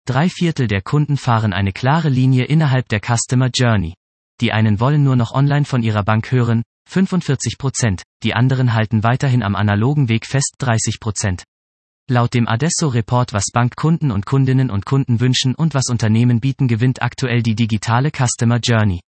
3/4 der Kunden fahren eine klare Linie innerhalb der Customer Journey. Die einen wollen nur noch online von ihrer Bank hören, 45%, die anderen halten weiterhin am analogen Weg fest, 30%. Laut dem Adesso-Report, was Bankkunden und Kundinnen und Kunden wünschen und was Unternehmen bieten, gewinnt aktuell die digitale Customer Journey.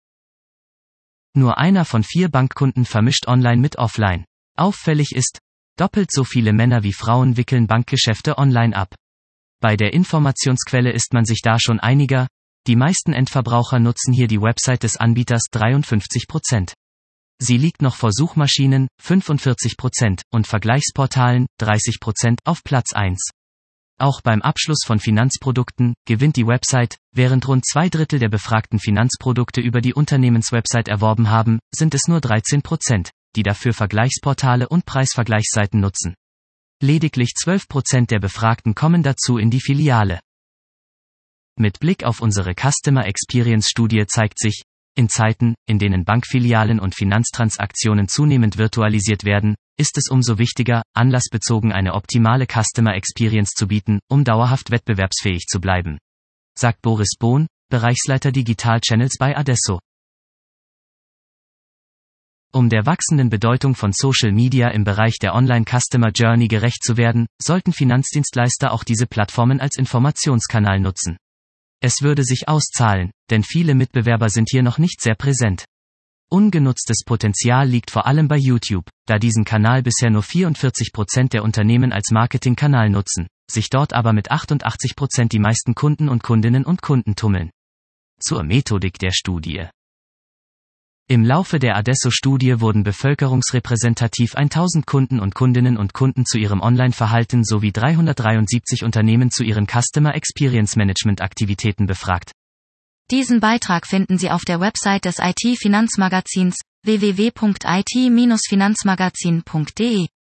Nur einer von 4 Bankkunden vermischt online mit offline. Auffällig ist, doppelt so viele Männer wie Frauen wickeln Bankgeschäfte online ab. Bei der Informationsquelle ist man sich da schon einiger, die meisten Endverbraucher nutzen hier die Website des Anbieters, 53%. Sie liegt noch vor Suchmaschinen, 45%, und Vergleichsportalen, 30%, auf Platz 1. Auch beim Abschluss von Finanzprodukten gewinnt die Website. Während rund 2/3 der befragten Finanzprodukte über die Unternehmenswebsite erworben haben, sind es nur 13%, die dafür Vergleichsportale und Preisvergleichsseiten nutzen. Lediglich 12% der Befragten kommen dazu in die Filiale. Mit Blick auf unsere Customer Experience Studie zeigt sich, in Zeiten, in denen Bankfilialen und Finanztransaktionen zunehmend virtualisiert werden, ist es umso wichtiger, anlassbezogen eine optimale Customer Experience zu bieten, um dauerhaft wettbewerbsfähig zu bleiben. Sagt Boris Bohn, Bereichsleiter Digital Channels bei Adesso. Um der wachsenden Bedeutung von Social Media im Bereich der Online Customer Journey gerecht zu werden, sollten Finanzdienstleister auch diese Plattformen als Informationskanal nutzen. Es würde sich auszahlen, denn viele Mitbewerber sind hier noch nicht sehr präsent. Ungenutztes Potenzial liegt vor allem bei YouTube, da diesen Kanal bisher nur 44% der Unternehmen als Marketingkanal nutzen, sich dort aber mit 88% die meisten Kunden und Kundinnen und Kunden tummeln. Zur Methodik der Studie. Im Laufe der Adesso-Studie wurden bevölkerungsrepräsentativ 1000 Kunden und Kundinnen und Kunden zu ihrem Online-Verhalten sowie 373 Unternehmen zu ihren Customer Experience Management Aktivitäten befragt. Diesen Beitrag finden Sie auf der Website des IT-Finanzmagazins www.it-finanzmagazin.de.